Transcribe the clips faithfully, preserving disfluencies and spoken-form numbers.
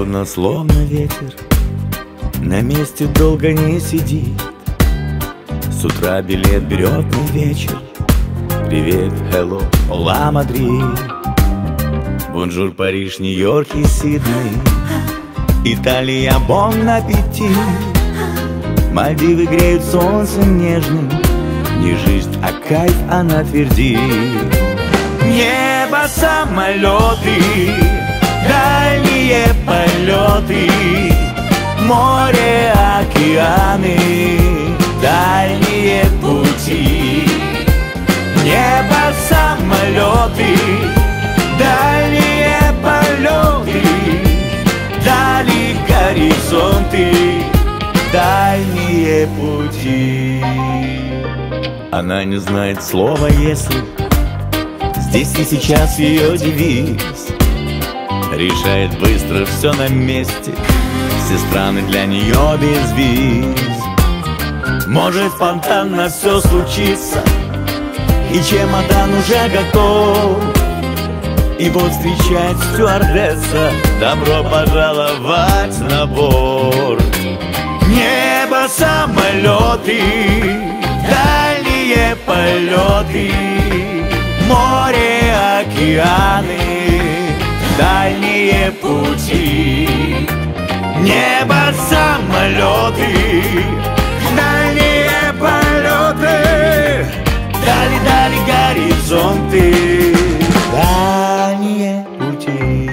свободно, словно ветер, на месте долго не сидит. С утра билет берет на вечер. Привет, hello, hola, Мадрид. Бонжур, Париж, Нью-Йорк и Сидней. Италия, бон аппетит. Мальдивы греют солнцем нежным. Не жизнь, а кайф, она твердит. Небо, самолеты, дальние полеты, море, океаны, дальние пути. Небо, самолеты, дальние полеты, дали горизонты, дальние пути. Она не знает слова «если». Здесь и сейчас ее девиз. Решает быстро, все на месте. Все страны для нее без виз. Может спонтанно все случится, и чемодан уже готов. И вот встречает стюардесса: добро пожаловать на борт. Небо, самолеты, дальние полеты, море, океаны, дальние пути. Небо, самолеты, дальние полеты, дали-дали горизонты, дальние пути.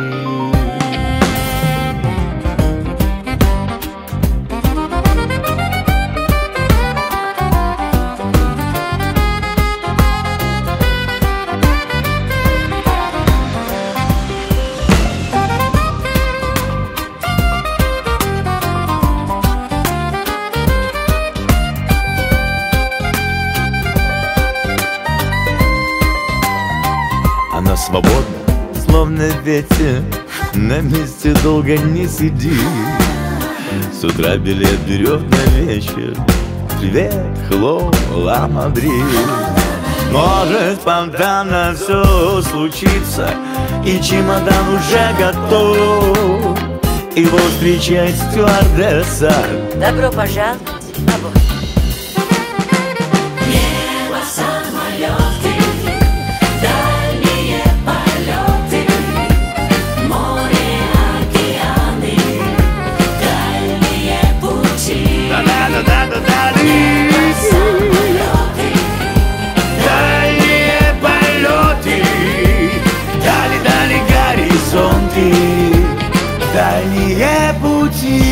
Она свободна, словно ветер, на месте долго не сидит. С утра билет берет на вечер. Привет, hello, hola, Мадрид. Может спонтанно все случится, и чемодан уже готов. Его встречает стюардесса: добро пожаловать на борт. Дальние полеты, дали-дали горизонты, дальние пути.